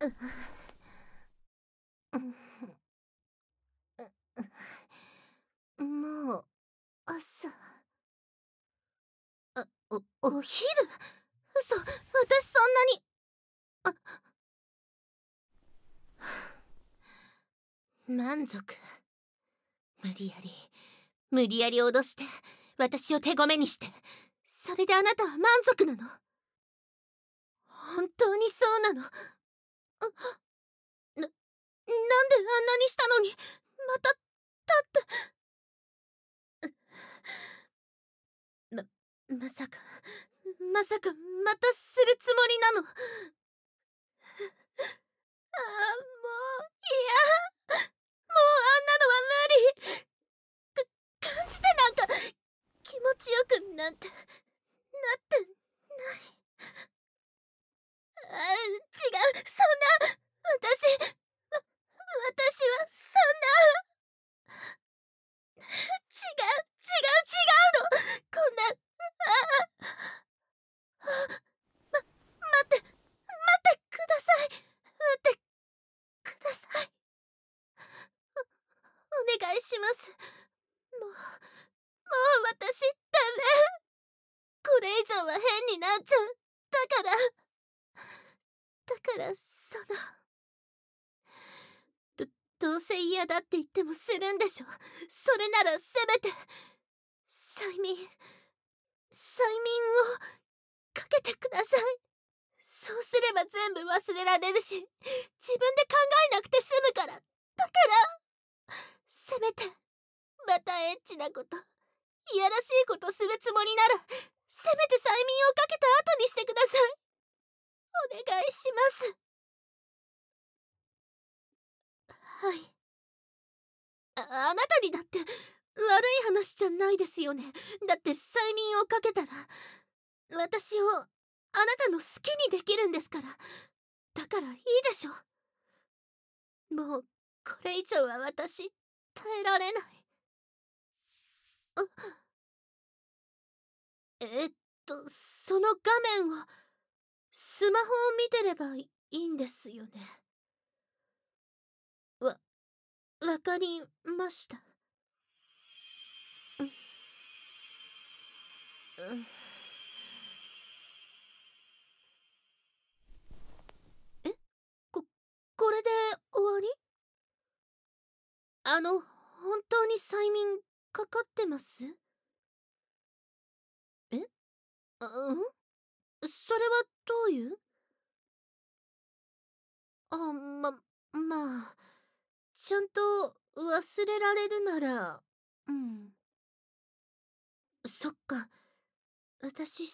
もう朝。お昼。嘘、私そんなに。満足。無理やり脅して私を手ごめにして、それであなたは満足なの？本当にそうなの？なんであんなにしたのにまた立って。まさかまたするつもりなの？ああ、もう嫌。もうあんなのは無理。感じてなんか気持ちよくなんてなってない。違う、そんな。私はそんな。違うの。こんな。待ってください。待ってください。お願いします。もう私ダメ。これ以上は変になっちゃう。だからどどうせ嫌だって言ってもするんでしょ。それならせめて催眠をかけてください。そうすれば全部忘れられるし、自分で考えなくて済むから。せめてまたエッチなこと、いやらしいことするつもりなら、せめて催眠をかけた後にしてください。お願いします。はい。あなたにだって悪い話じゃないですよね。だって催眠をかけたら私をあなたの好きにできるんですから。だからいいでしょ。もうこれ以上は私耐えられない。あえっその画面をスマホを見てればいいんですよね。わかりました。うん。えここれで終わり？本当に催眠かかってます？えうん、それはどういう。まあ、ちゃんと忘れられるなら、うん。そっか、私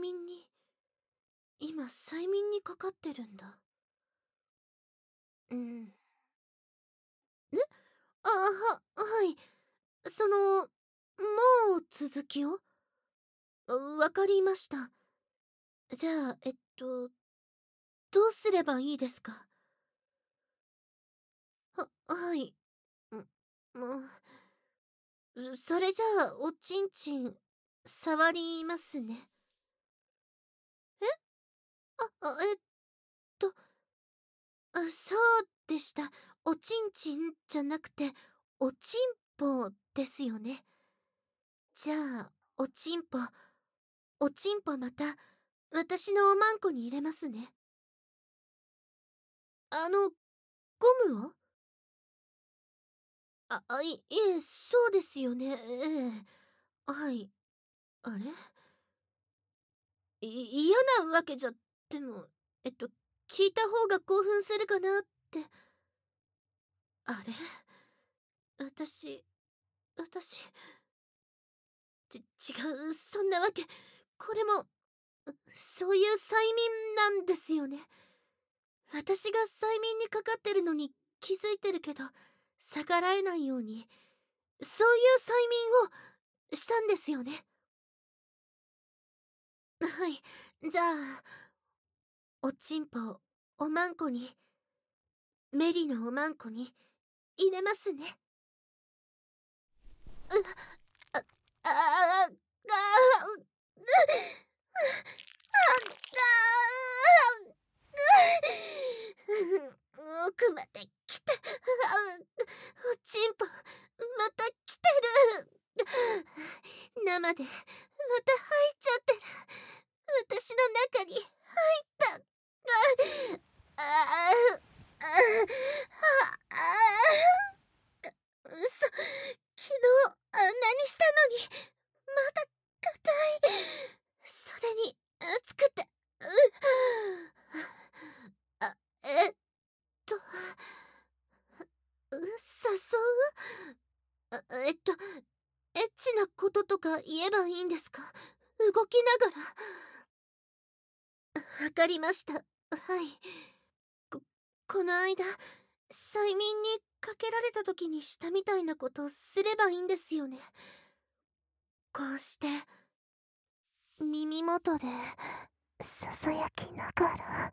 今催眠にかかってるんだ。うん。えはい。もう続きを。わかりました。じゃあ、どうすればいいですか？はい。もそれじゃあ、おちんちん、触りますね。ええっと、そうでした。おちんちんじゃなくて、おちんぽですよね。じゃあ、おちんぽまた、私のおまんこに入れますね。ゴムを。いえ、そうですよね。はい。あれ嫌なわけじゃ、でも、聞いた方が興奮するかなって。あれ私、私、違う、そんなわけ。これも、そういう催眠なんですよね。私が催眠にかかってるのに気づいてるけど、逆らえないように、そういう催眠をしたんですよね。はい。じゃあ、おちんぽ、おまんこに、メリのおまんこに入れますね。あ、あ、あ、あ、 また来た。おちんぽ、また来てる。生で、また入っちゃってる。私の中に入った。ああ、ああ、嘘。昨日あんなにしたのに、まだ硬い。それに、熱くて、あ、と、誘うエッチなこととか言えばいいんですか？動きながら。わかりました。はい。こ、この間、催眠にかけられた時にしたみたいなことすればいいんですよね。こうして、耳元で、ささやきながら、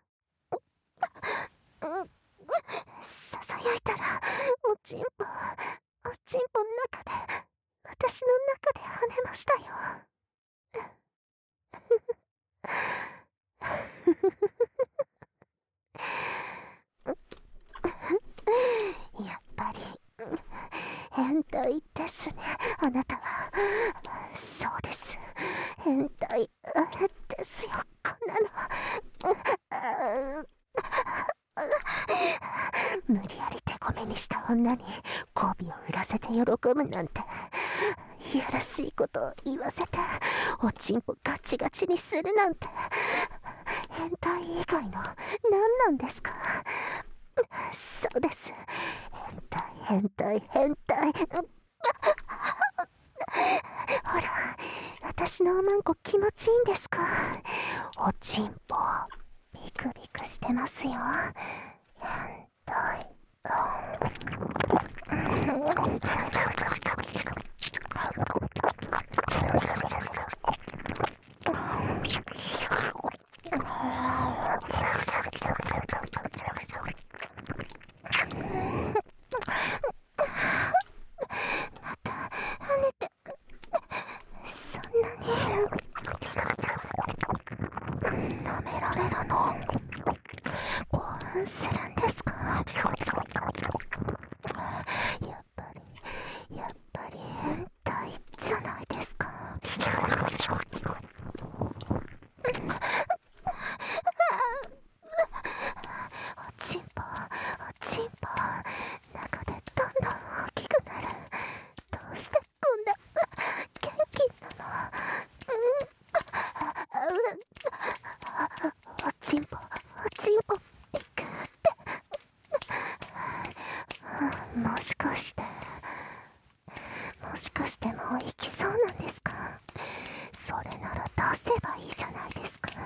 ささやいたら、おちんぽの中で、私の中で跳ねましたよ。やっぱり、変態ですね、あなたは。そうです。変態ですよ、こんなの。無理やり手こめにした女に媚びを売らせて喜ぶなんて、いやらしいことを言わせておちんぽガチガチにするなんて、変態以外の何なんですか？そうです、変態。ほら、私のおまんこ気持ちいいんですか？おちんぽビクビクしてますよ。変態。そんなに舐められるの興奮するんですか？やっぱり変態じゃないですか。おちんぽ中でどんどん大きくなる。どうしてこんな元気なの？おちんぽピクって。もしかしてもう行きそうなんですか？それなら出せばいいじゃないですか。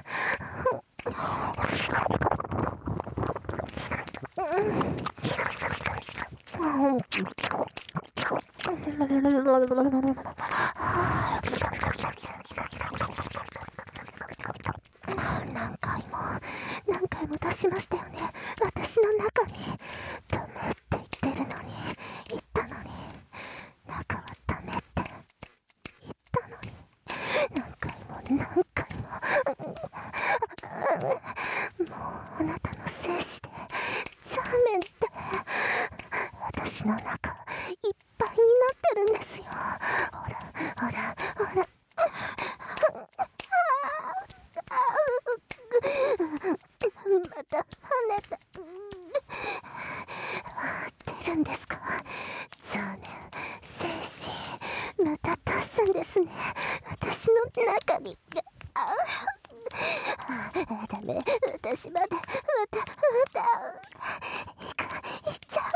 何回も出しましたよね。私の中にダメって言ってるのに、言ったのに、中はダメって言ったのに、何回ももうあなたの精子でザーメンって私の中いっぱいになってるんですよ。ほらまた跳ねた。出るんですか？ザーメン、精子また出すんですね、私の中に。ダメ、私また行っちゃう。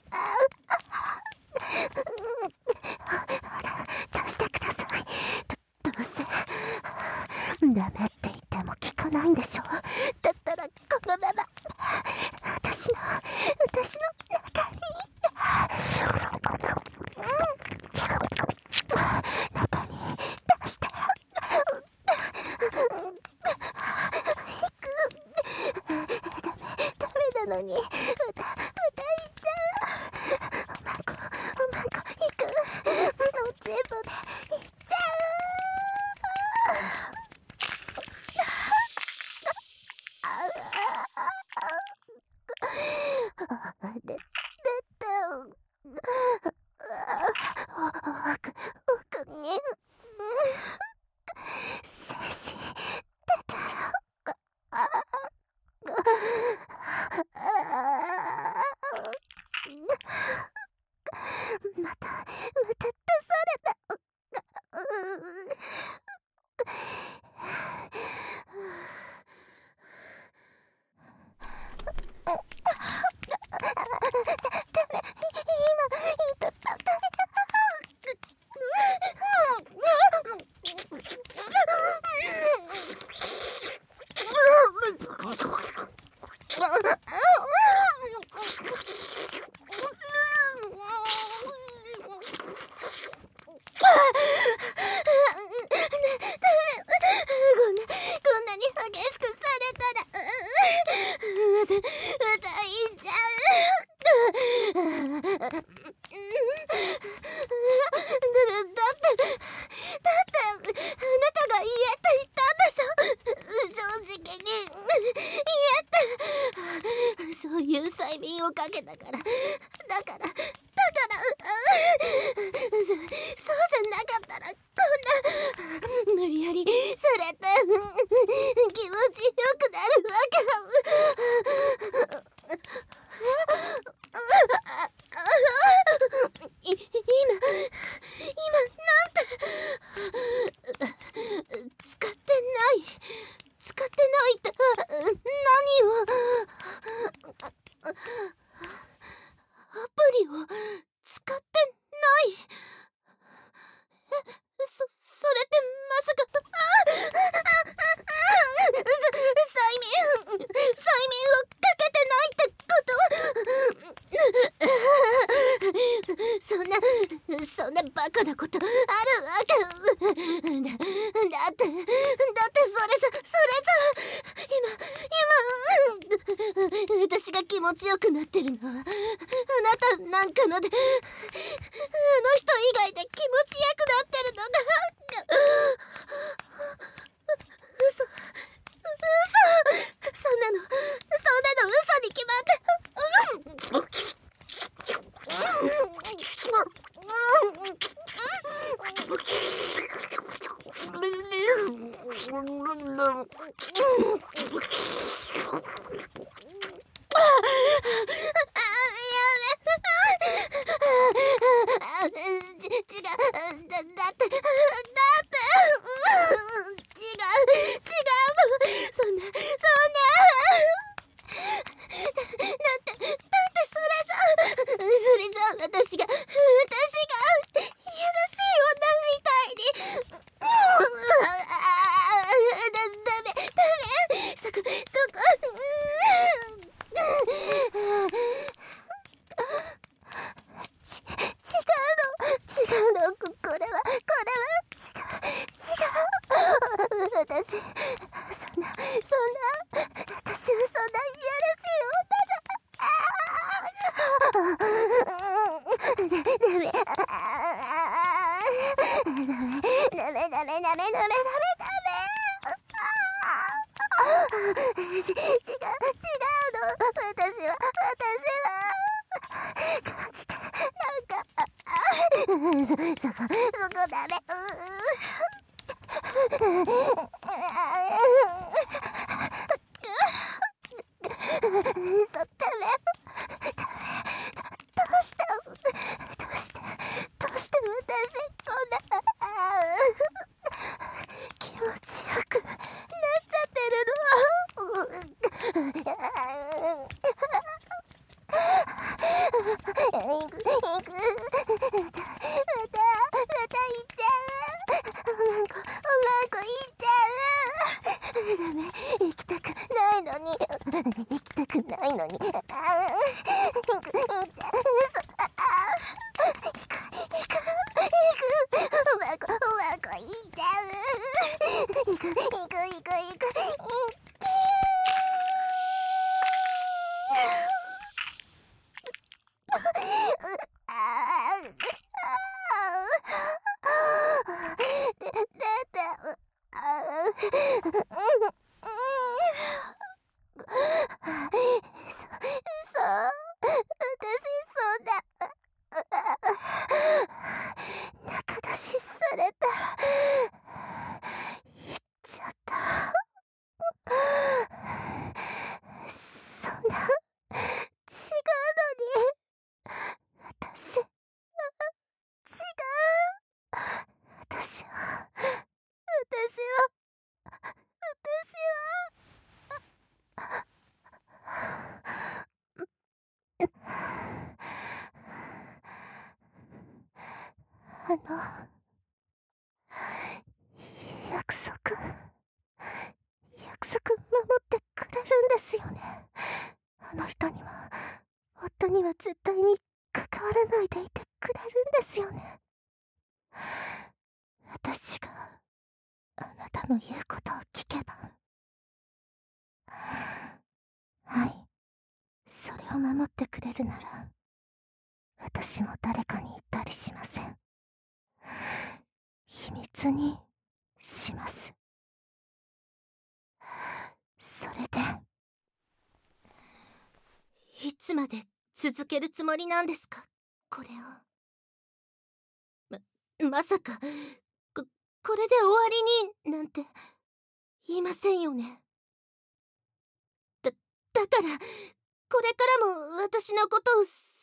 ほら出してください。どうせダメって言っても聞かないんでしょ。だったらこのまま私の中に出して。ダメなのにまた行っちゃう。おまんこ行く。全部で行っちゃう。 で、おくに、精子、出たら、また出された。こんなに激しくされたら、またいんじゃう。だって、あなたが言えって言ったんでしょ。正直に言えって。そういう催眠をかけたから。そうじゃなかったら、こんな無理やりされて気持ちよくなるわけ。今なんて使ってないって何をアプリを使ってない。それってまさか催眠をかけてないってこと。そんなバカなことあるわけ。だってそれじゃ今私が気持ちよくなってるのはあなたなんかので、あの人以外で気持ちよくなってるのが嘘。そんなの嘘に決まって違う。そんなそれじゃ私がいやらしい女みたいにダメそこ違うのこれは違う私そんな私はそんないやらしい女じゃダメ違うの私は感じてそこダメどうして私こんな気持ちよくなっちゃってるの。行くまた行っちゃう。おまんこ行っちゃう。ダメ行きたくないのに行っちゃう。おまんこ行っちゃう。行くあの、約束、約束守ってくれるんですよね。あの人には、夫には絶対に関わらないでいてくれるんですよね。私があなたの言うことを聞けば。はい、それを守ってくれるなら、私も誰かに言ったりしません。秘密にします。それで、 いつまで続けるつもりなんですか、これを。まさか、こ、これで終わりになんて言いませんよね。だから、これからも私のことを、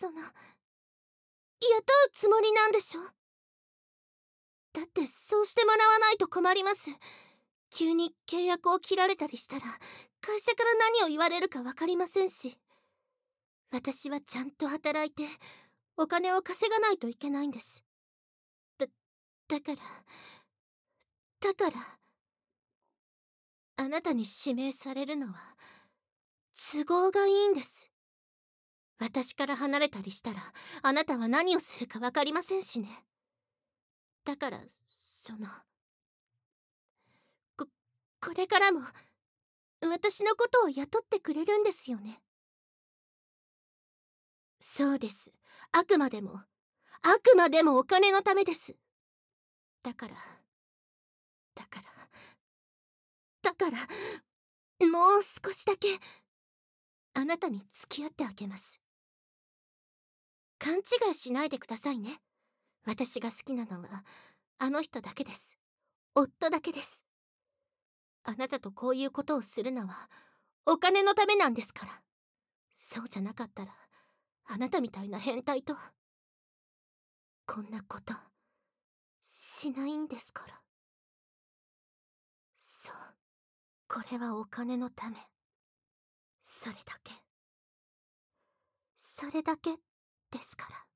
雇うつもりなんでしょ。だってそうしてもらわないと困ります。急に契約を切られたりしたら、会社から何を言われるか分かりませんし。私はちゃんと働いて、お金を稼がないといけないんです。だ、だから、だから、あなたに指名されるのは、都合がいいんです。私から離れたりしたら、あなたは何をするか分かりませんしね。だから、こ、これからも、私のことを雇ってくれるんですよね。そうです。あくまでも、あくまでもお金のためです。だから、だから、だから、もう少しだけ、あなたに付き合ってあげます。勘違いしないでくださいね。私が好きなのは、あの人だけです。夫だけです。あなたとこういうことをするのは、お金のためなんですから。そうじゃなかったら、あなたみたいな変態と、こんなこと、しないんですから。そう、これはお金のため。それだけ。それだけですから。